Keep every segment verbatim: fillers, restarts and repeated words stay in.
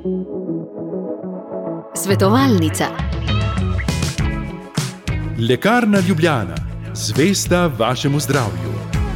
Svetovalnica. Lekarna Ljubljana, zvesta vašemu zdravju.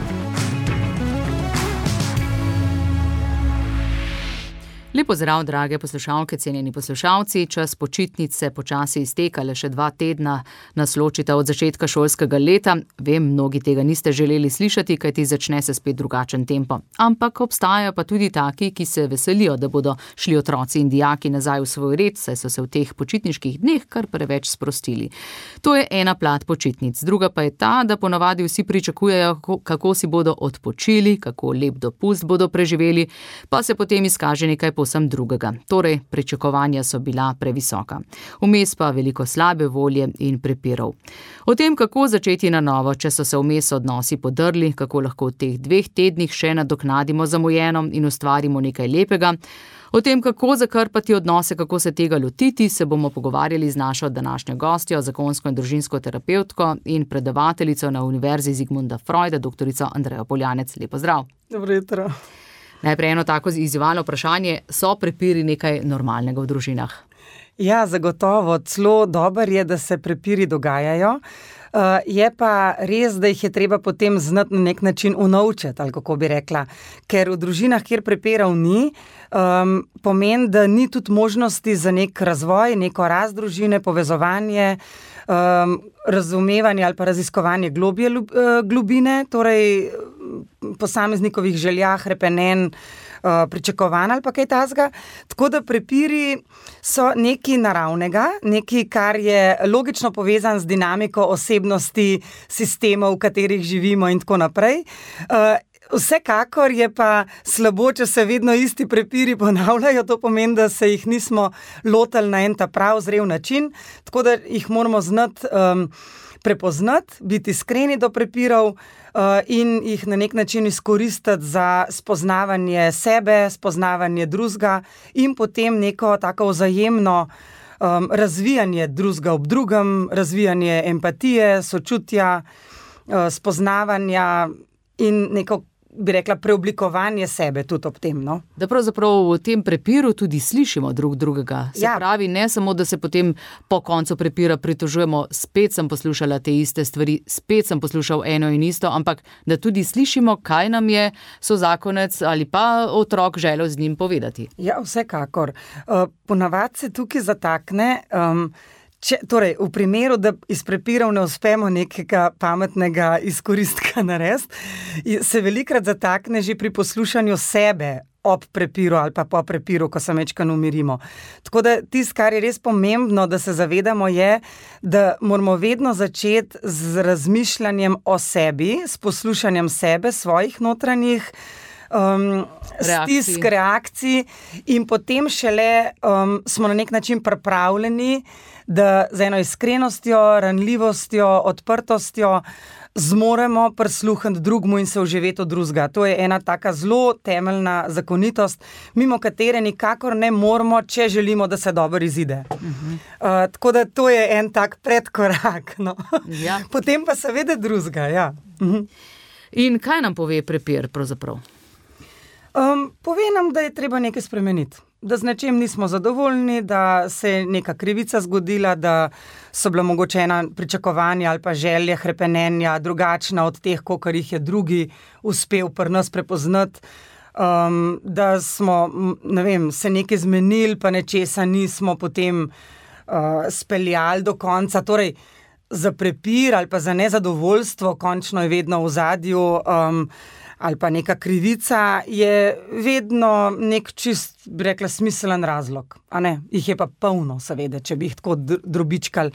Lep pozdrav, drage poslušalke, cenjeni poslušalci. Čas počitnic se počasi izteka, le še dva tedna nas ločita od začetka šolskega leta. Vem, mnogi tega niste želeli slišati, kajti začne se spet drugačen tempo. Ampak obstajajo pa tudi taki, ki se veselijo, da bodo šli otroci in dijaki nazaj v svoj red, saj so se v teh počitniških dneh kar preveč sprostili. To je ena plat počitnic, druga pa je ta, da ponavadi vsi pričakujejo, kako si bodo odpočili, kako lep dopust bodo preživeli, pa se potem izkaže nekaj povsem drugega. Torej, pričakovanja so bila previsoka. Vmes pa veliko slabe volje in prepirov. O tem, kako začeti na novo, če so se vmes odnosi podrli, kako lahko v teh dveh tednih še nadoknadimo zamujeno in ustvarimo nekaj lepega, o tem, kako zakrpati odnose, kako se tega lotiti, se bomo pogovarjali z našo današnjo gostjo, zakonsko in družinsko terapevtko in predavateljico na Univerzi Zigmunda Freuda, doktorico Andrejo Poljanec. Lep pozdrav. Dobro jutro. Najprej eno tako izzivalno vprašanje, so prepiri nekaj normalnega v družinah? Ja, zagotovo, celo dober je, da se prepiri dogajajo. Uh, je pa res, da jih je treba potem znati na nek način unovčiti, ali kako bi rekla. Ker v družinah, kjer prepirov ni, um, pomeni, da ni tudi možnosti za nek razvoj, neko rast družine, povezovanje, um, razumevanje ali pa raziskovanje globje uh, globine, torej posameznikovih željah, repenen, pričakovanj ali pa kaj tazga. Tako da prepiri so nekaj naravnega, nekaj, kar je logično povezan z dinamiko osebnosti, sistemov, v katerih živimo in tako naprej. Vsekakor je pa slabo, če se vedno isti prepiri ponavljajo, to pomeni, da se jih nismo lotili na en ta prav zrel način, tako da jih moramo znati um, prepoznati, biti iskreni do prepirov uh, in jih na nek način izkoristiti za spoznavanje sebe, spoznavanje drugega in potem neko tako vzajemno um, razvijanje drugega ob drugem, razvijanje empatije, sočutja, uh, spoznavanja in neko, bi rekla, preoblikovanje sebe tudi ob tem. No? Da pravzaprav v tem prepiru tudi slišimo drug drugega. Se ja. pravi, ne samo, da se potem po koncu prepira pritožujemo, spet sem poslušala te iste stvari, spet sem poslušal eno in isto, ampak da tudi slišimo, kaj nam je sozakonec ali pa otrok želel z njim povedati. Ja, vsekakor. Uh, ponavadi se tukaj zatakne, um, Če, torej, v primeru, da iz prepirov ne uspemo nekega pametnega izkoristka narediti, se velikrat zatakne že pri poslušanju sebe ob prepiru ali pa po prepiru, ko se mečkano umirimo. Tako da tisto, kar je res pomembno, da se zavedamo, je, da moramo vedno začeti z razmišljanjem o sebi, s poslušanjem sebe, svojih notranjih Um, stisk, reakcij in potem šele um, smo na nek način pripravljeni, da z eno iskrenostjo, ranljivostjo, odprtostjo zmoremo prisluhniti drugmu in se vživeti od drugega. To je ena taka zelo temeljna zakonitost, mimo katere nikakor ne moramo, če želimo, da se dobro izide. Uh-huh. Uh, tako da to je en tak predkorak. No. Ja. Potem pa seveda drugega, ja. Uh-huh. In kaj nam pove prepir pravzaprav? Um, pove nam, da je treba nekaj spremeniti, da z nečem nismo zadovoljni, da se je neka krivica zgodila, da so bila mogoče ena pričakovanja ali pa želje, hrepenenja drugačna od teh, kakor jih je drugi uspel pri nas prepoznati, um, da smo, ne vem, se nekaj zmenili, pa nečesa nismo potem uh, speljali do konca. Torej, za prepir ali pa za nezadovoljstvo, končno je vedno v zadju, um, ali pa neka krivica, je vedno nek čist, bi rekla, smiselen razlog. A ne? Jih je pa polno, seveda, če bi jih tako drobičkali.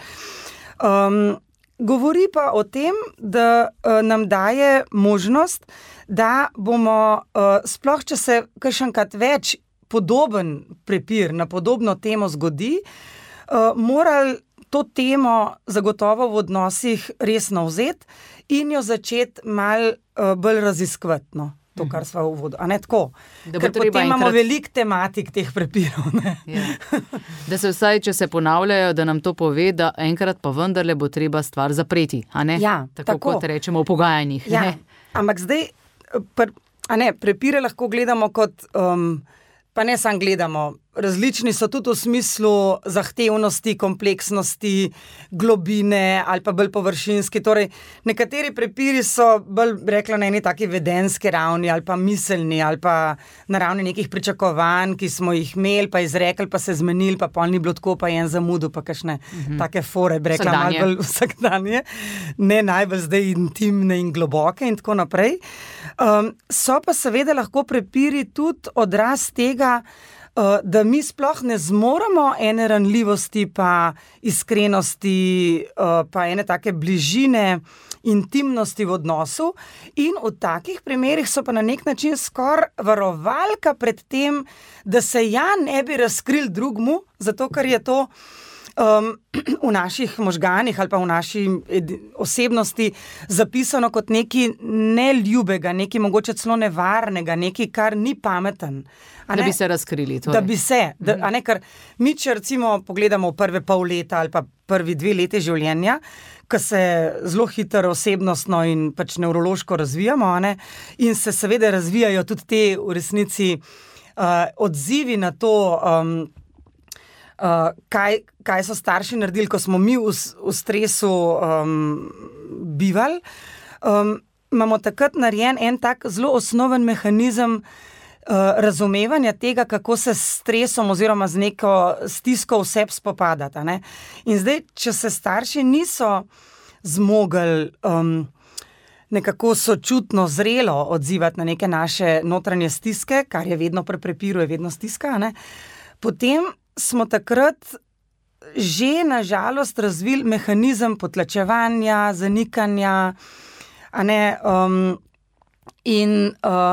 Um, govori pa o tem, da uh, nam daje možnost, da bomo, uh, sploh če se kakšenkrat več podoben prepir na podobno temo zgodi, uh, morali to temo zagotovo v odnosih resno vzeti in jo začeti malo uh, bolj raziskovati, no, to, kar sva v uvodu. A ne tako? Ker potem enkrat... imamo veliko tematik teh prepirov. Ne? Ja. Da se vsaj, če se ponavljajo, da nam to pove, da enkrat pa vendarle bo treba stvar zapreti. A ne? Ja, tako, tako kot rečemo v pogajanjih. Ja. Ampak zdaj, pr, a ne, prepire lahko gledamo kot, um, pa ne samo gledamo, različni so tudi v smislu zahtevnosti, kompleksnosti, globine ali pa bolj površinski. Torej, nekateri prepiri so bolj, rekla, na eni taki vedenski ravni ali pa miselni ali pa na ravni nekih pričakovanj, ki smo jih imeli, pa izrekli, pa se zmenili, pa pol ni bilo tako, pa je en zamudil, pa kakšne mm-hmm. take fore, bi rekla, malo bolj vsakdanje, ne najbolj zdaj intimne in globoke in tako naprej. Um, so pa seveda lahko prepiri tudi odraz tega, da mi sploh ne zmoremo ene ranljivosti, pa iskrenosti, pa ene take bližine, intimnosti v odnosu in v takih primerih so pa na nek način skoraj varovalka pred tem, da se ja ne bi razkril drugmu, zato ker je to Um, v naših možganih ali pa v naši osebnosti zapisano kot nekaj neljubega, nekaj mogoče celo nevarnega, nekaj, kar ni pameten. Da bi se razkrili. Torej. Da bi se. Da, a ne, ker mi, če recimo pogledamo prve pol leta ali pa prvi dve leti življenja, ko se zelo hitro osebnostno in pač nevrološko razvijamo, a ne, in se seveda razvijajo tudi te v resnici uh, odzivi na to, um, Uh, kaj, kaj so starši naredili, ko smo mi v, v stresu um, bivali, um, imamo takrat narejen en tak zelo osnoven mehanizem uh, razumevanja tega, kako se s stresom oziroma z neko stisko vseb spopadati. Ne? In zdaj, če se starši niso zmogli um, nekako sočutno, zrelo odzivati na neke naše notranje stiske, kar je vedno pri prepiru, je vedno stiska, ne? Potem smo takrat že nažalost razvili mehanizem potlačevanja, zanikanja, a ne, um, in uh,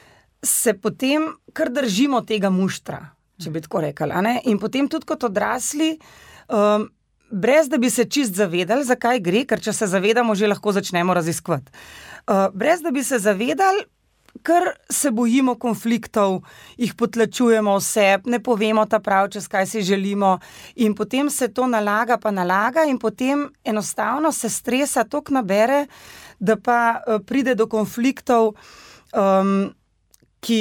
se potem kar držimo tega muštra, če bi tako rekli, a ne, in potem tudi kot odrasli, um, brez da bi se čist zavedali, zakaj gre, ker če se zavedamo, že lahko začnemo raziskovati. Uh, brez da bi se zavedali, ker se bojimo konfliktov, jih potlačujemo vse, ne povemo ta prav, čez kaj si želimo in potem se to nalaga pa nalaga in potem enostavno se stresa toliko nabere, da pa pride do konfliktov, um, ki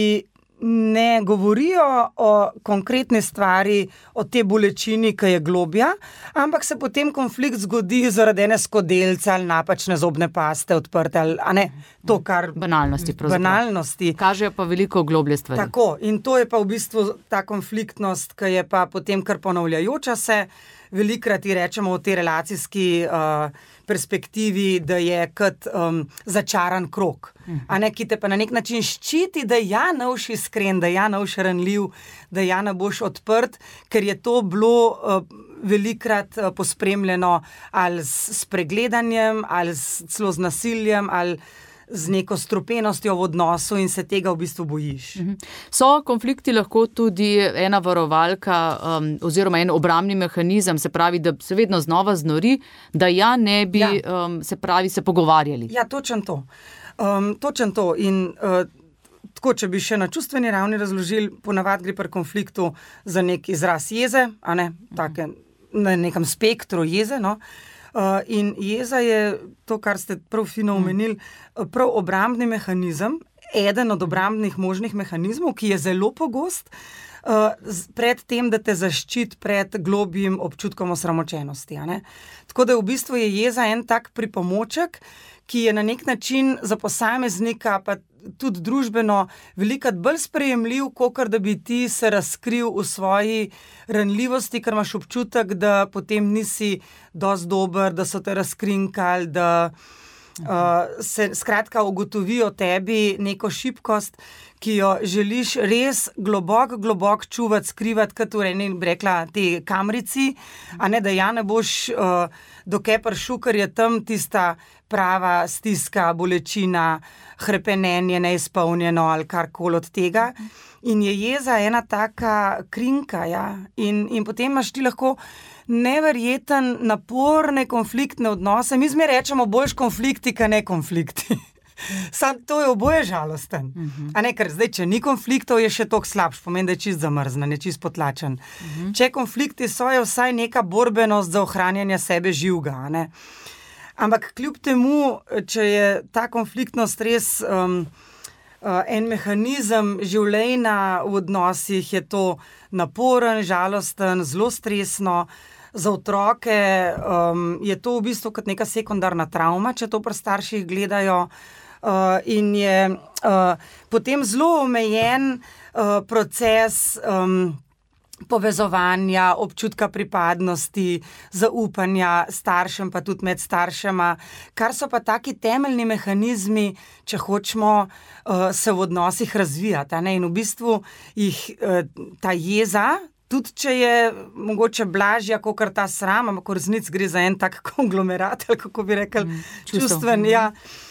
ne govorijo o konkretni stvari, o te bolečini, ki je globja, ampak se potem konflikt zgodi zaradi ene skodelce ali napačne zobne paste odprte, ali, a ne, to kar... Banalnosti, pravzaprav. Banalnosti. Kažejo pa veliko globlje stvari. Tako, in to je pa v bistvu ta konfliktnost, ki je pa potem kar ponavljajoča se, velikrat ji rečemo v tej relacijski uh, perspektivi, da je kot um, začaran krog. A ne, ki te pa na nek način ščiti, da ja ne boš iskren, da ja ne boš ranljiv, da ja ne boš odprt, ker je to bilo uh, velikrat uh, pospremljeno ali s pregledanjem, ali s, celo z nasiljem, ali z neko strupenostjo v odnosu in se tega v bistvu bojiš. So konflikti lahko tudi ena varovalka um, oziroma en obrambni mehanizem, se pravi, da se vedno znova znori, da ja ne bi, ja. Um, se pravi, se pogovarjali. Ja, točen to. Um, točen to. In uh, tako, če bi še na čustveni ravni razložili, ponavadi gre pri konfliktu za nek izraz jeze, a ne, take, na nekem spektru jeze, no. Uh, in jeza je to, kar ste prav fino omenili, prav obrambni mehanizem, eden od obrambnih možnih mehanizmov, ki je zelo pogost, uh, pred tem, da te zaščiti pred globjim občutkom osramočenosti. A ne? Tako da v bistvu je jeza en tak pripomoček, ki je na nek način za posameznika, pa tudi družbeno, velikrat bolj sprejemljiv, kakor da bi ti se razkril v svoji ranljivosti, ker imaš občutek, da potem nisi dosti dober, da so te razkrinkali, da uh, se skratka ugotovijo tebi neko šibkost, ki jo želiš res globok, globok čuvati, skrivati, kot v eni, bi rekla, te kamrici, a ne, da ja ne boš uh, dokaj prišel, ker je tam tista prava stiska, bolečina, hrepenenje, neizpolnjeno ali karkoli od tega. In je jeza ena taka krinka, ja. In, in potem imaš ti lahko neverjeten, naporne konfliktne odnose. Mi zmeraj rečemo boljš konflikti, ka ne konflikti. Sam to je oboje žalosten. Uh-huh. A ne, ker zdaj, če ni konfliktov, je še toliko slabš, pomeni, da je čist zamrznen, je čist potlačen. Uh-huh. Če konflikti so, je vsaj neka borbenost za ohranjanje sebe živega, a ne. Ampak kljub temu, če je ta konfliktnost res um, en mehanizem življenja v odnosih, je to naporen, žalosten, zelo stresno. Za otroke um, je to v bistvu kot neka sekundarna travma, če to pri starših gledajo. Uh, in je uh, potem zelo omejen uh, proces um, povezovanja, občutka pripadnosti, zaupanja staršem, pa tudi med staršema, kar so pa taki temeljni mehanizmi, če hočemo uh, se v odnosih razvijati. Ne? In v bistvu jih uh, ta jeza, tudi če je mogoče blažja, kakor ta sram, ampak v resnici gre za en tak konglomerat, ali kako bi rekli, mm, čustven, ja,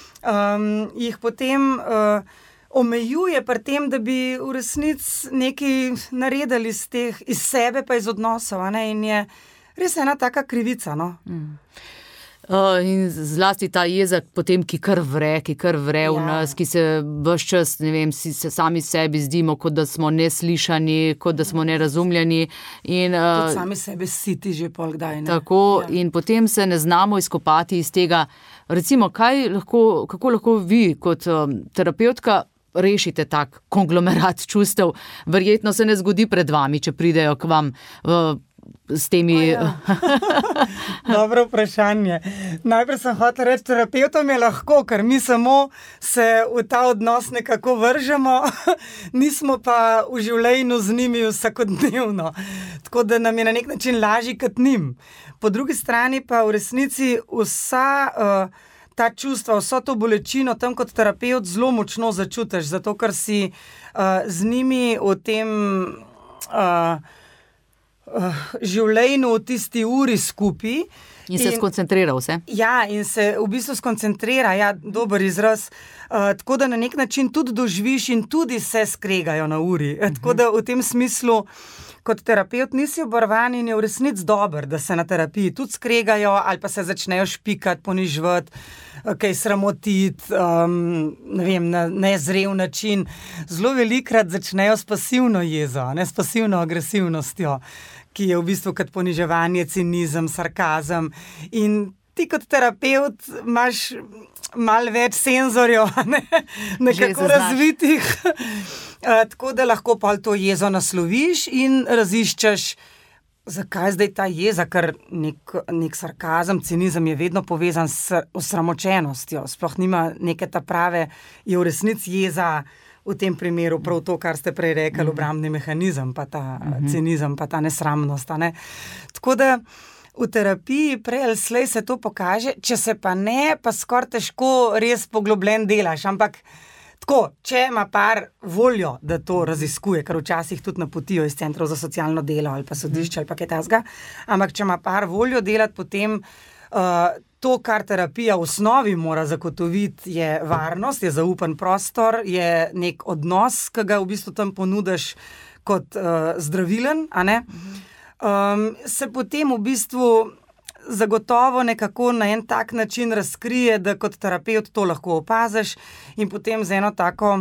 um, jih potem uh, omejuje pri tem, da bi v resnici nekaj naredili iz teh, iz sebe pa iz odnosov, ne? In je res ena taka krivica, no. Mm. Uh, in zlasti ta jeza potem, ki kar vre, ki kar vre v Ja. nas, ki se ves čas, ne vem, si se sami sebi zdimo, kot da smo neslišani, kot da smo nerazumljeni. In, uh, Tudi sami sebe siti že pol kdaj, ne. Tako, Ja. in potem se ne znamo izkopati iz tega. Recimo, kaj lahko, kako lahko vi kot um, terapevtka rešite tak konglomerat čustev? Verjetno se ne zgodi pred vami, če pridejo k vam uh, s temi... O, ja. Dobro vprašanje. Najprej sem hotel reči, terapevtom je lahko, ker mi samo se v ta odnos nekako vržemo, nismo pa v življenju z njimi vsakodnevno. Tako da nam je na nek način lažje kot njim. Po drugi strani pa v resnici vsa uh, ta čustva, vso to bolečino tam kot terapevt zelo močno začutiš, zato ker si uh, z njimi v tem... Uh, Uh, življenju v tisti uri skupaj. In se skoncentrira vse. Ja, in se v bistvu skoncentrira, ja, dober izraz. Uh, tako da na nek način tudi doživiš in tudi se skregajo na uri. Uh, tako da v tem smislu, kot terapevt nisi obarvan in je v resnici dober, da se na terapiji tudi skregajo ali pa se začnejo špikati, ponižvati, kaj sramotiti, um, ne vem, na nezrel način. Zelo velikrat začnejo s pasivno jezo, ne s pasivno agresivnostjo, ki je v bistvu kot poniževanje, cinizem, sarkazem. In ti kot terapevt imaš malo več senzorjev, ne? Nekako razvitih, tako da lahko pa to jezo nasloviš in raziščeš, zakaj zdaj ta jeza, ker nek, nek sarkazem, cinizem je vedno povezan s osramočenostjo, sploh nima neke ta prave, je v resnici jeza v tem primeru prav to, kar ste prej rekli, obrambni mehanizem, pa ta uh-huh. cinizem, pa ta nesramnost. Ne? Tako da v terapiji prej ali slej se to pokaže, če se pa ne, pa skoraj težko res poglobljen delaš, ampak tako, če ima par voljo, da to raziskuje, ker včasih tudi napotijo iz centrov za socialno delo ali pa sodišče ali pa kaj takega, ampak če ima par voljo delati, potem uh, to, kar terapija v osnovi mora zagotoviti, je varnost, je zaupen prostor, je nek odnos, ki ga v bistvu tam ponudiš kot uh, zdravilen, a ne? Um, se potem v bistvu zagotovo nekako na en tak način razkrije, da kot terapevt to lahko opaziš in potem z eno tako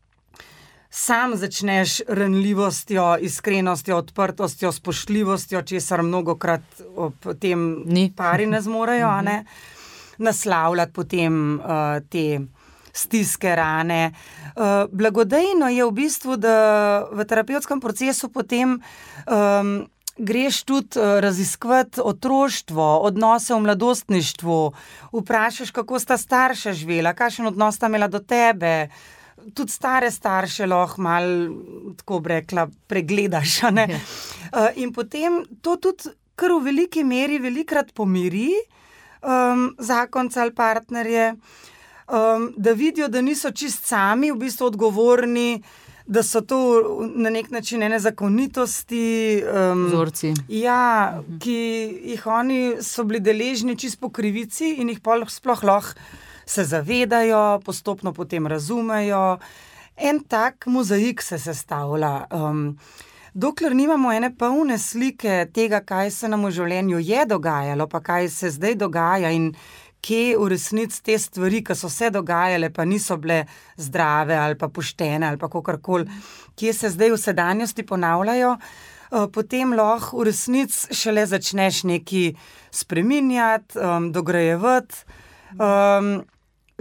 sam začneš ranljivostjo, iskrenostjo, odprtostjo, spoštljivostjo, česar mnogokrat ob tem Ni. pari ne zmorejo, a ne, naslavljati potem uh, te stiske, rane. Uh, blagodejno je v bistvu, da v terapevtskem procesu potem um, greš tudi uh, raziskovati otroštvo, odnose v mladostništvu, vprašaš, kako sta starša živela, kakšen odnos sta imela do tebe. Tudi stare starše lahko malo, tako bi rekla, pregledaš. Ne? Uh, in potem to tudi kar v veliki meri velikrat pomiri um, zakonca ali partnerje, um, da vidijo, da niso čist sami v bistvu odgovorni, da so to na nek način ene zakonitosti, um, vzorci. Ja, ki jih oni so bili deležni čist po krivici in jih sploh lahko se zavedajo, postopno potem razumejo. En tak mozaik se sestavlja. Um, dokler nimamo ene polne slike tega, kaj se nam v življenju je dogajalo, pa kaj se zdaj dogaja in kje v resnici te stvari, ki so se dogajale, pa niso bile zdrave ali pa poštene ali pa kakorkoli, kje se zdaj v sedanjosti ponavljajo, uh, potem lahko v resnici šele začneš nekaj spreminjati, um, dograjevati. Um,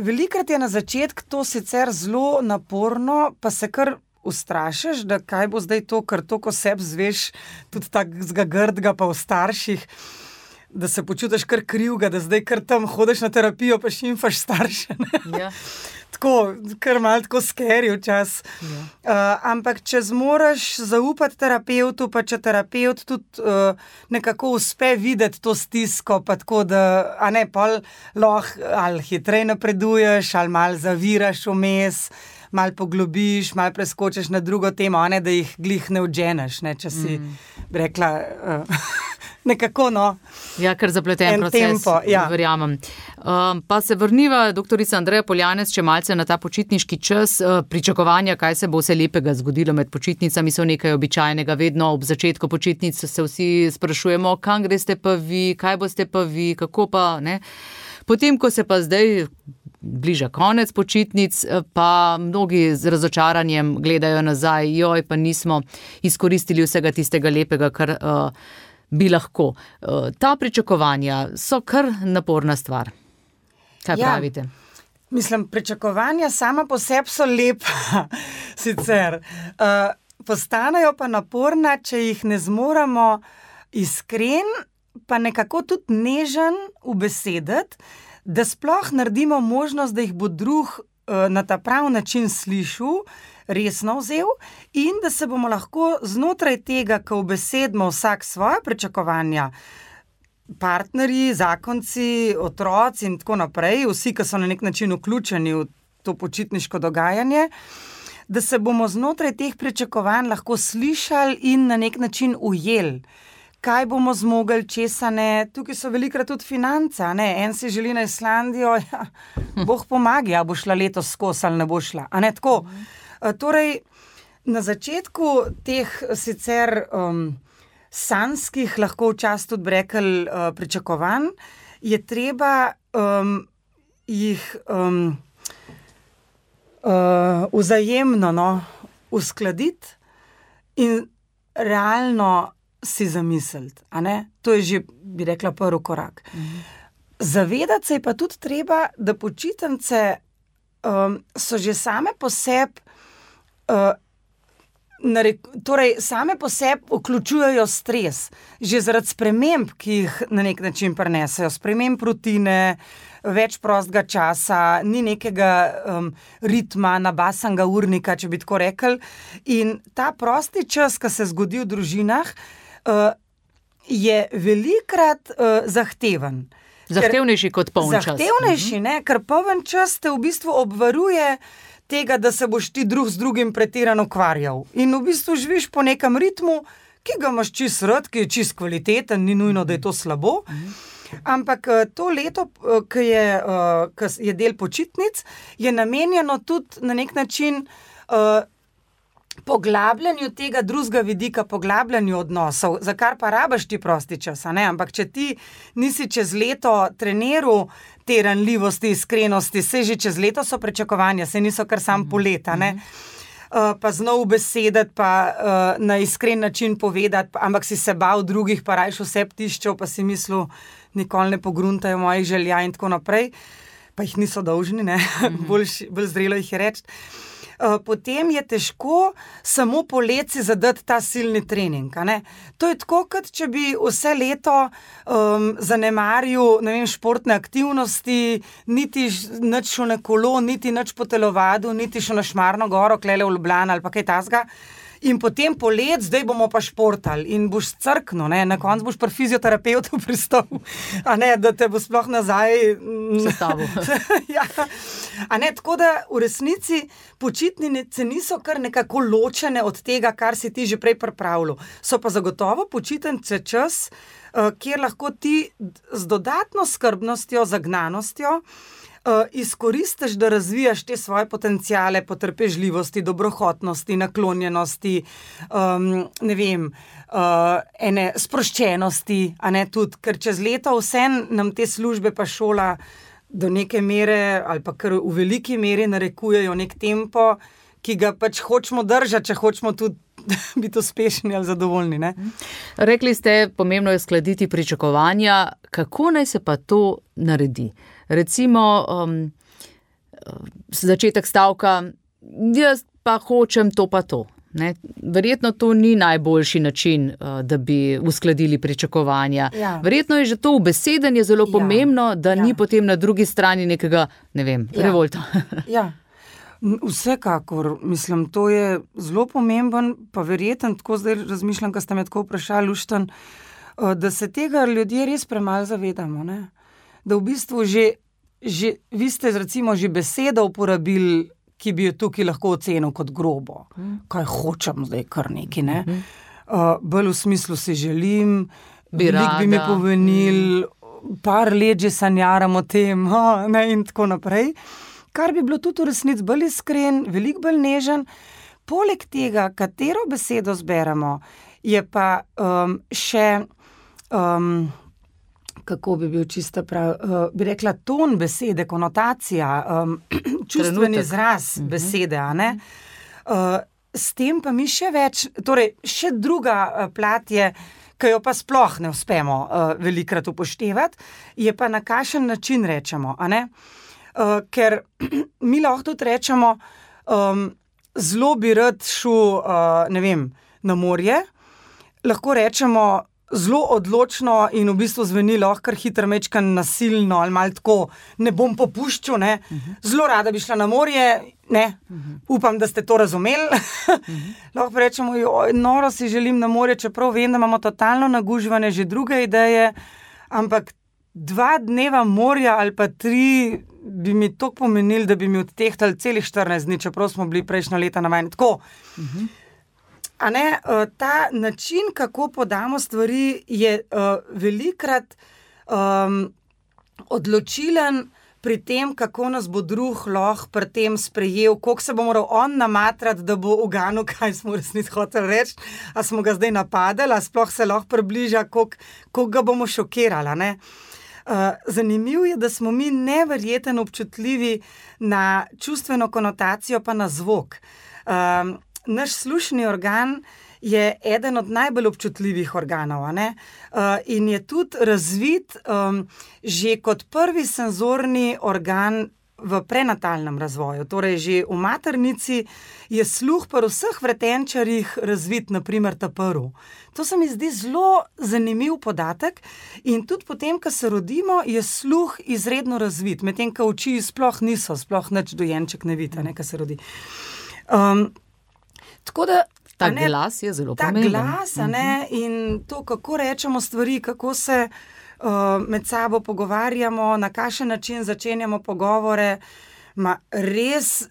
velikrat je na začetku to sicer zelo naporno, pa se kar ustrašiš, da kaj bo zdaj to, ker to, ko sebi zveš, tudi takega grdga pa v starših, da se počutiš kar krivga, da zdaj kar tam hodiš na terapijo, pa šimfaš starše. Ja. Tako, kar malo tako scary včas. Ja. Uh, ampak če zmoraš zaupati terapeutu, pa če terapeut tudi uh, nekako uspe videti to stisko, pa tako, da a ne, pol lahko ali hitreje napreduješ, ali malo zaviraš vmes, malo poglobiš, malo preskočiš na drugo temo, a ne, da jih glih ne odženeš, ne, če si mm. rekla uh, nekako, no. Ja, ker zapleten proces, tempo, ja. Verjamem. Um, pa se vrniva, doktorica Andreja Poljanec, če malce na ta počitniški čas, uh, pričakovanja, kaj se bo vse lepega zgodilo med počitnicami, so nekaj običajnega, vedno ob začetku počitnic se vsi sprašujemo, kam greste pa vi, kaj boste pa vi, kako pa, ne. Potem, ko se pa zdaj bliža konec počitnic, pa mnogi z razočaranjem gledajo nazaj, joj, pa nismo izkoristili vsega tistega lepega, kar uh, bi lahko. Uh, ta pričakovanja so kar naporna stvar. Kaj ja, pravite? Mislim, pričakovanja sama po sebi so lepa, sicer. Uh, postanejo pa naporna, če jih ne zmoremo iskren, pa nekako tudi nežen ubesediti, da sploh naredimo možnost, da jih bo drug uh, na ta prav način slišal, resno vzel in da se bomo lahko znotraj tega, ko ubesedimo vsak svoje pričakovanja, partnerji, zakonci, otroci in tako naprej, vsi, ki so na nek način vključeni v to počitniško dogajanje, da se bomo znotraj teh pričakovanj lahko slišali in na nek način ujeli. Kaj bomo zmogli, česa ne, tukaj so velikrat tudi finance, ne, en si želi na Islandijo, ja, Bog pomagi, a bo šla letos skozi ali ne bo šla, a ne tako. Torej, na začetku teh sicer um, sanskih, lahko včasih tudi brekel uh, pričakovanj, je treba um, jih um, uh, vzajemno no, uskladiti in realno si zamisliti, a ne? To je že, bi rekla, prvi korak. Mhm. Zavedati se je pa tudi treba, da počitnice um, so že same po sebi, uh, narek, torej same po sebi vključujejo stres, že zaradi sprememb, ki jih na nek način prinesejo, sprememb rutine, več prostega časa, ni nekega um, ritma, nabasanega urnika, če bi tako rekli. In ta prosti čas, ki se zgodi v družinah, Uh, je velikrat uh, zahteven. Zahtevnejši kot poln čas. Zahtevnejši, ne, ker poln čas te v bistvu obvaruje tega, da se boš ti drug z drugim pretirano ukvarjal. In v bistvu živiš po nekem ritmu, ki ga imaš čist rad, ki je čist kvaliteten, ni nujno, da je to slabo. Ampak to leto, ki je, ki je del počitnic, je namenjeno tudi na nek način uh, poglabljanju tega drugega vidika, poglabljanju odnosov, za kar pa rabaš ti prosti čas, ne? Ampak če ti nisi čez leto treniral te ranljivosti, iskrenosti, se že čez leto so pričakovanja, se niso kar sam po leta, ne? Uh, pa znov besedati, pa uh, na iskren način povedati, ampak si se bal drugih, pa rajš vse ptiščev, pa si mislil, nikoli ne pogruntajo mojih želja in tako naprej, pa jih niso dolžni, ne? Mm-hmm. bolj, bolj zrelo jih je reči. Potem je težko samo po leci zadati ta silni trening. A ne? To je tako, kot če bi vse leto um, zanemaril, ne vem, športne aktivnosti, niti nič šel na kolo, niti nič po telovadu, niti šel na Šmarno goro, klele v Ljubljano ali pa kaj tasga. In potem po let, zdaj bomo pa športali in boš crkno, ne? Na koncu boš pri fizioterapeutu pristal, a ne, da te bo sploh nazaj sestavil. Ja. A ne, tako da v resnici počitnice niso kar nekako ločene od tega, kar si ti že prej pripravljal. So pa zagotovo počitnice čas, kjer lahko ti z dodatno skrbnostjo, zagnanostjo Uh, izkoristiš, da razvijaš te svoje potenciale, potrpežljivosti, dobrohotnosti, naklonjenosti, um, ne vem, uh, ene sproščenosti, a ne tudi, ker čez leto vse nam te službe pa šola do neke mere ali pa kar v veliki meri narekujejo nek tempo, ki ga pač hočemo držati, če hočemo tudi biti uspešni ali zadovoljni. Ne? Rekli ste, pomembno je skladiti pričakovanja. Kako naj se pa to naredi? Recimo, um, začetek stavka, jaz pa hočem to pa to. Ne? Verjetno to ni najboljši način, da bi uskladili pričakovanja. Ja. Verjetno je že to ubesedenje zelo ja. pomembno, da ja. ni potem na drugi strani nekega, ne vem, ja. revolta. Ja, vsekakor, mislim, to je zelo pomemben, pa verjetno, tako zdaj razmišljam, ko ste me tako vprašali, Luštan, da se tega ljudje res premalo zavedamo, ne? Da v bistvu že, že, vi ste recimo že besedo uporabili, ki bi jo tukaj lahko ocenil kot grobo. Mm. Kaj hočem zdaj kar neki, ne? Mm. Uh, bolj v smislu si želim, veliko bi mi povenil, mm. par let že sanjaram o tem, oh, ne, in tako naprej. Kar bi bilo tudi v resnici bolj iskren, veliko bolj nežen. Poleg tega, katero besedo zberemo, je pa um, še, um, kako bi bil čisto prav, uh, bi rekla ton besede, konotacija, um, čustveni izraz besede, a ne? Uh, s tem pa mi še več, torej še druga uh, plat je, ki jo pa sploh ne uspemo uh, velikrat upoštevati, je pa na kakšen način rečemo, a ne? Uh, ker mi lahko tudi rečemo, um, zelo bi rad šel, uh, ne vem, na morje, lahko rečemo zelo odločno in v bistvu zveni lahko kar hitro mečkan nasilno ali malo tako, ne bom popuščal, ne, uh-huh. zelo rada bi šla na morje, ne, uh-huh. upam, da ste to razumeli. uh-huh. Lahko rečemo, joj, noro si želim na morje, čeprav vem, da imamo totalno nagužvane že druge ideje, ampak dva dneva morja ali pa tri bi mi to pomenili, da bi mi odtehtali celih štirinajst dni, čeprav smo bili prejšnja leta navajeni. Tako. Uh-huh. A ne, ta način, kako podamo stvari, je uh, velikrat um, odločilen pri tem, kako nas bo drug lahko pri tem sprejel, koliko se bo moral on namatrati, da bo uganil, kaj smo v resnici hoteli reči, a smo ga zdaj napadali, a sploh se lahko približa, koliko, koliko ga bomo šokirali, ne. Uh, zanimivo je, da smo mi neverjeten občutljivi na čustveno konotacijo pa na zvok. Um, naš slušni organ je eden od najbolj občutljivih organov, a ne? Uh, in je tudi razvit um, že kot prvi senzorni organ v prenatalnem razvoju. Torej, že v maternici je sluh pri vseh vretenčarjih razvit, naprimer ta prv. To se mi zdi zelo zanimiv podatek in tudi potem, ko se rodimo, je sluh izredno razvit, medtem ko oči sploh niso, sploh nič dojenček ne vidi, ne, ko se rodi. Um, tako da Ta ne, glas je zelo pomemben. Ta glas, a ne, in to, kako rečemo stvari, kako se uh, med sabo pogovarjamo, na kakšen način začenjamo pogovore, ma res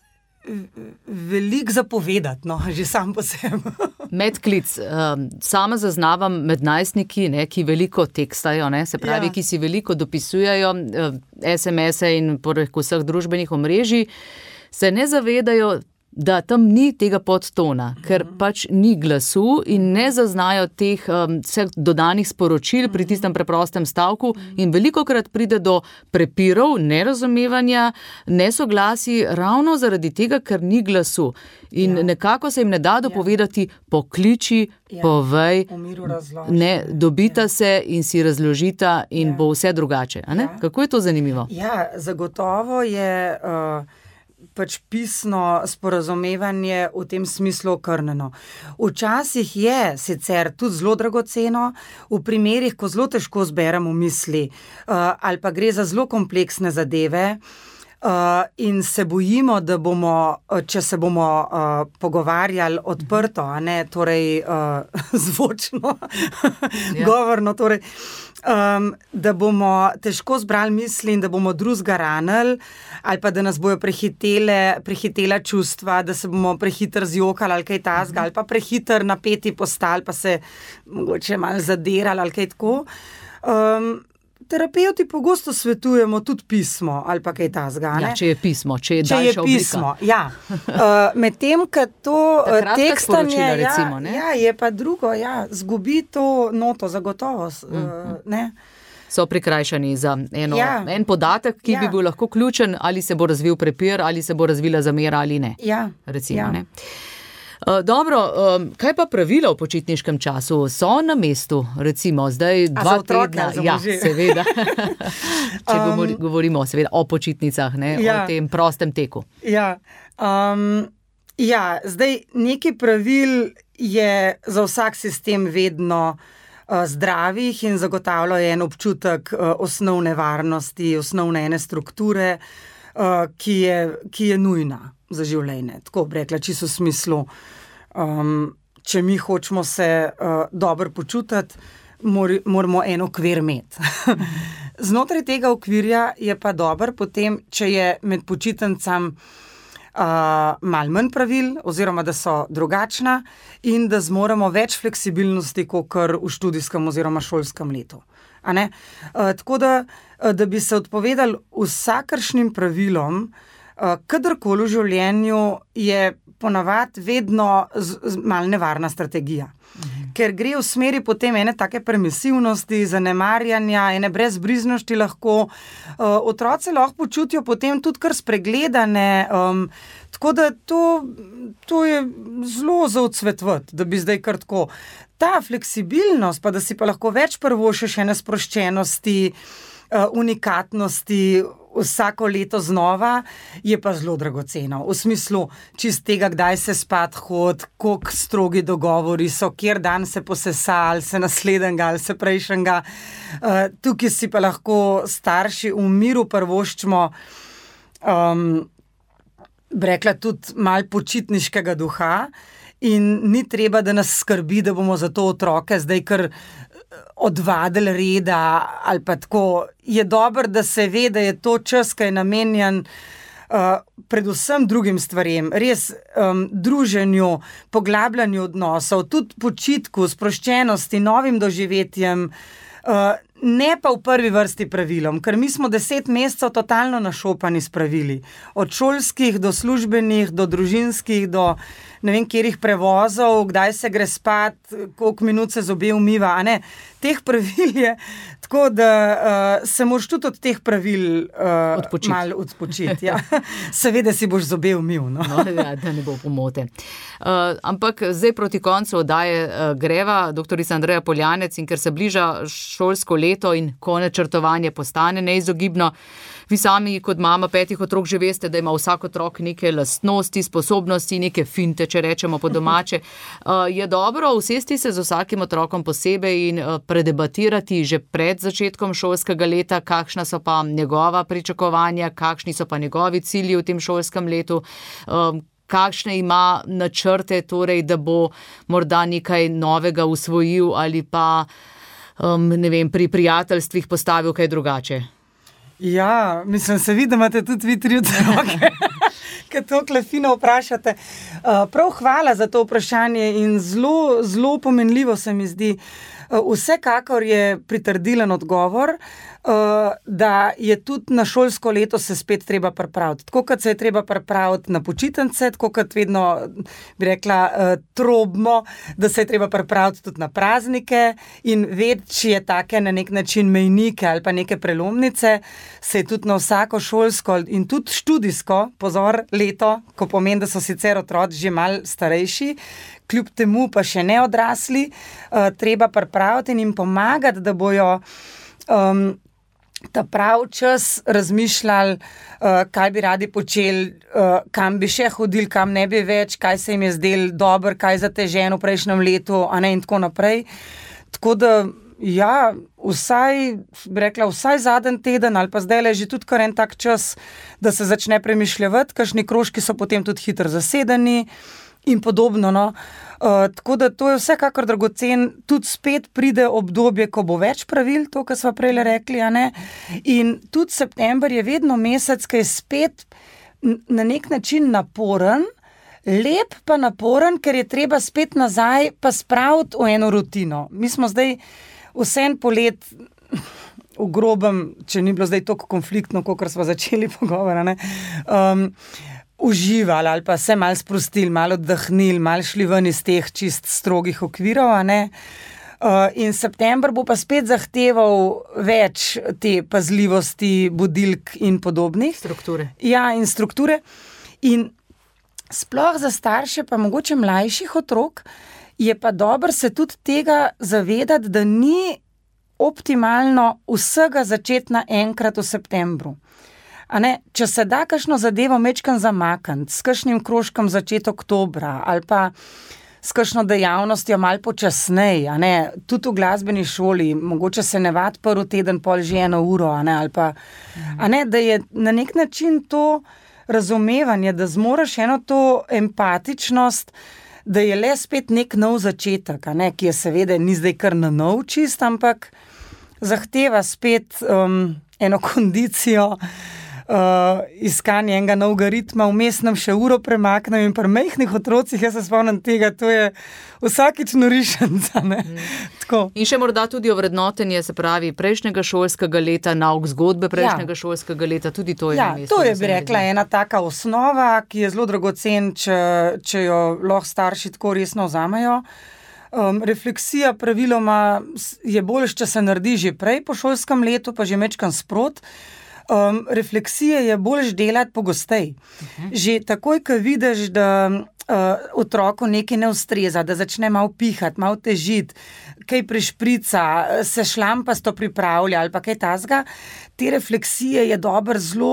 veliko zapovedati, no, že sam po sebi. Medklic. Um, sama zaznavam med najstniki, ne, ki veliko tekstajo, ne, se pravi, ja. ki si veliko dopisujejo, uh, es em ese in poleg vseh družbenih omrežij, se ne zavedajo, da tam ni tega podtona, ker pač ni glasu in ne zaznajo teh um, vseh dodanih sporočil pri tistem preprostem stavku in velikokrat pride do prepirov, nerazumevanja, nesoglasij ravno zaradi tega, ker ni glasu. In ja. nekako se jim ne da dopovedati, pokliči, ja. povej, ne, dobita ja. se in si razložita in ja. bo vse drugače. A ne? Ja. Kako je to zanimivo? Ja, zagotovo je Uh... pač pisno sporazumevanje v tem smislu okrnjeno. Včasih je sicer tudi zelo dragoceno, v primerih, ko zelo težko zberemo misli, uh, ali pa gre za zelo kompleksne zadeve, Uh, in se bojimo, da bomo, če se bomo uh, pogovarjali odprto, a ne, torej uh, zvočno, yeah. govorno, torej, um, da bomo težko zbrali misli in da bomo drugega ranili, ali pa da nas bojo prehitele, prehitela čustva, da se bomo prehiter zjokali ali kaj tasga, mm-hmm. ali pa prehiter napeti postali, pa se mogoče malo zadirali ali kaj tako. Um, Terapeuti pogosto svetujemo tudi pismo ali pa kaj tasga. Ja, če je pismo, če je če daljša je pismo, oblika. Ja. Uh, Medtem, ko to tekstanje, ja, recimo, ne? Ja, je pa drugo, ja, zgubi to noto, zagotovo. Uh, ne? So prikrajšani za eno, ja. en podatek, ki ja. bi bil lahko ključen, ali se bo razvil prepir, ali se bo razvila zamera ali ne. Ja. Recimo, ja. ne. Uh, dobro, um, kaj pa pravila v počitniškem času? So na mestu, recimo, zdaj A dva za otroke, tedna. za Ja, može? seveda. Če Um, govori, govorimo seveda o počitnicah, ne, ja. o tem prostem teku. Ja, um, ja, zdaj nekaj pravil je za vsak sistem vedno uh, zdravih in zagotavljajo en občutek uh, osnovne varnosti, osnovne ene strukture, uh, ki, je, ki je nujna za življenje. Tako bi rekla, čisto v smislu, um, če mi hočemo se uh, dobro počutiti, mor, moramo en okvir imeti. Znotraj tega okvirja je pa dobro potem, če je med počitnicami Uh, malo manj pravil, oziroma da so drugačna in da zmoremo več fleksibilnosti, kot v študijskem oziroma šolskem letu. A ne? Uh, tako da, da bi se odpovedali vsakršnim pravilom, uh, kadarkoli v življenju je ponavadi vedno z, z malo nevarna strategija. Mhm. Ker gre v smeri potem ene take permisivnosti, zanemarjanja, ene brezbriznosti lahko. Uh, otroci lahko počutijo potem tudi kar spregledane, um, tako da to, to je zelo za odsvetovati, da bi zdaj kar tako. Ta fleksibilnost, pa da si pa lahko več prvošiš ene sproščenosti, uh, unikatnosti, vsako leto znova, je pa zelo dragoceno. V smislu čist tega, kdaj se spat hod, koliko strogi dogovori so, kjer dan se posesa, ali se naslednjega, ali se prejšnjega. Uh, tukaj si pa lahko starši v miru prvoščimo, um, rekla tudi malo počitniškega duha in ni treba, da nas skrbi, da bomo za to otroke zdaj kar odvadili reda ali pa tako. Je dobro, da se ve, da je to čas, ki je namenjen uh, predvsem drugim stvarem, res um, druženju, poglabljanju odnosov, tudi počitku, sproščenosti, novim doživetjem, uh, ne pa v prvi vrsti pravilom, ker mi smo deset mesecev totalno našopani s pravili. Od šolskih do službenih, do družinskih, do ne vem, kjerih prevozov, kdaj se gre spat, koliko minut se zobe umiva, a ne. Teh pravil je tako, da uh, se moraš tudi od teh pravil uh, Odpočiti. malo odpočiti. Ja. Seveda si boš zobe umil. No? No, ja, da ne bo pomote. Uh, ampak zdaj proti koncu oddaje uh, greva, doktorica Andreja Poljanec, in ker se bliža šolsko leto in ko načrtovanje postane neizogibno, vi sami kot mama petih otrok že veste, da ima vsak otrok neke lastnosti, sposobnosti, neke finte, če rečemo po domače. Uh, je dobro usesti se z vsakim otrokom posebej in uh, predebatirati že pred začetkom šolskega leta, kakšna so pa njegova pričakovanja, kakšni so pa njegovi cilji v tem šolskem letu, um, kakšne ima načrte, torej, da bo morda nekaj novega usvojil ali pa um, ne vem, pri prijateljstvih postavil kaj drugače. Ja, mislim, se vidi, da imate tudi vi tri otroke, ki to fino vprašate. Uh, prav hvala za to vprašanje in zelo, zelo pomenljivo se mi zdi. Uh, vsekakor je pritrdilen odgovor, uh, da je tudi na šolsko leto se spet treba pripraviti. Tako kot se je treba pripraviti na počitnice, tako kot vedno bi rekla uh, trobimo, da se je treba pripraviti tudi na praznike in večje take na nek način mejnike ali pa neke prelomnice, se je tudi na vsako šolsko in tudi študijsko, pozor, leto, ko pomeni, da so sicer otroci že malo starejši, kljub temu pa še ne odrasli, uh, treba pripraviti in jim pomagati, da bojo um, ta prav čas razmišljali, uh, kaj bi radi počeli, uh, kam bi še hodili, kam ne bi več, kaj se jim je zdelo dobro, kaj zateženo v prejšnjem letu, a ne in tako naprej. Tako da, ja, vsaj, bi rekla, vsaj zadnji teden ali pa zdaj je že tudi kar en tak čas, da se začne premišljati, kakšni krožki so potem tudi hitro zasedeni in podobno, no. Uh, tako da to je vsekakor dragocen, tudi spet pride obdobje, ko bo več pravil, to, kar smo prej rekli, a ne. In tudi september je vedno mesec, ki je spet na nek način naporen, lep pa naporen, ker je treba spet nazaj pa spraviti v eno rutino. Mi smo zdaj vse en polet v grobem, če ni bilo zdaj toliko konfliktno, kot smo začeli pogovor, ne, um, uživali ali pa se malo sprostili, malo oddahnili, malo šli ven iz teh čist strogih okvirov, a ne. Uh, in september bo pa spet zahteval več te pazljivosti, budilk in podobnih. Strukture. Ja, in strukture. In sploh za starše, pa mogoče mlajših otrok, je pa dobro se tudi tega zavedati, da ni optimalno vsega začeti naenkrat v septembru. A ne, če se da kakšno zadevo mečkan zamakniti, s kakšnim krožkom začeti oktobra ali pa s kakšno dejavnostjo malo počasneje, a ne, tudi v glasbeni šoli, mogoče se ne vat prvi teden pol že eno uro, a ne, ali pa, a ne, da je na nek način to razumevanje, da zmoreš eno to empatičnost, da je le spet nek nov začetek, a ne, ki je seveda ni zdaj kar na nov čist, ampak zahteva spet um, eno kondicijo, Uh, iskanje enega novega ritma, vmes nam še uro premaknem in pri majhnih otrocih, jaz se spomnim tega, to je vsakič norišenca, ne? Mm. Tako. In še morda tudi ovrednotenje, se pravi, prejšnjega šolskega leta, nauk zgodbe prejšnjega ja. šolskega leta, tudi to je ja, na mestu. To je, bi rekla, ena taka osnova, ki je zelo dragocen, če, če jo lahko starši tako resno vzamejo. Um, refleksija praviloma je boljš, če se naredi že prej po šolskem letu, pa že mečkan sprot. Um, refleksije je boljš delati pogostej. Uh-huh. Že takoj, ko vidiš, da uh, otroku nekaj ne ustreza, da začne malo pihati, malo težiti, kaj prešprica, se šlampasto pripravlja ali pa kaj tazga, te refleksije je dobro zelo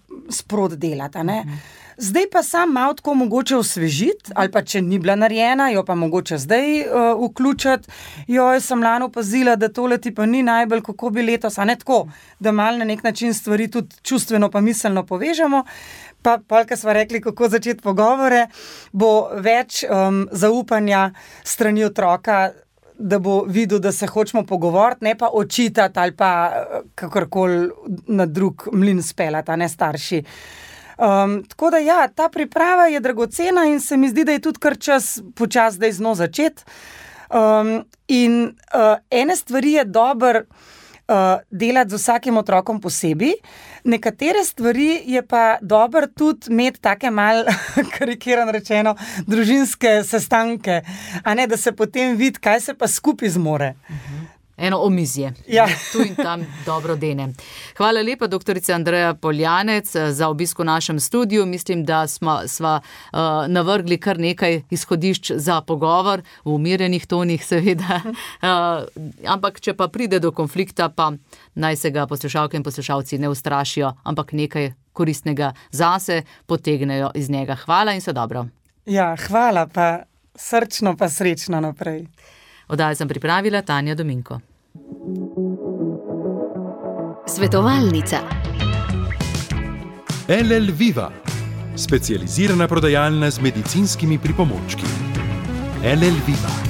sprot delati, a ne? Uh-huh. Zdaj pa sam malo tako mogoče osvežiti, ali pa če ni bila narejena, jo pa mogoče zdaj uh, vključiti. Joj, sem lano opazila, da tole ti pa ni najbolj, kako bi letos, a ne tako, da malo na nek način stvari tudi čustveno pa miselno povežemo. Pa, pa ko smo rekli, kako začeti pogovore, bo več um, zaupanja strani otroka, da bo videl, da se hočemo pogovoriti, ne pa očitati ali pa kakorkoli na drug mlin speljati, a ne starši. Um, tako da ja, ta priprava je dragocena in se mi zdi, da je tudi kar čas počas zdaj zno začeti. Um, in uh, ene stvari je dobro uh, delati z vsakim otrokom posebej, nekatere stvari je pa dobro tudi imeti take mal, karikiran rečeno, družinske sestanke, a ne, da se potem vidi, kaj se pa skupaj zmore. Uh-huh. Eno omizje, ja. Tu in tam dobro dene. Hvala lepa, doktorica Andreja Poljanec, za obisk v našem studiu. Mislim, da smo sva, uh, navrgli kar nekaj izhodišč za pogovor, v umirjenih tonih seveda. Uh, ampak, če pa pride do konflikta, pa naj se ga poslušalke in poslušalci ne ustrašijo, ampak nekaj koristnega zase potegnejo iz njega. Hvala in vse dobro. Ja, hvala, pa srčno pa srečno naprej. Oddajo sem pripravila Tanja Dominko. Svetovalnica. L L Viva, specializirana prodajalna z medicinskimi pripomočki. L L Viva.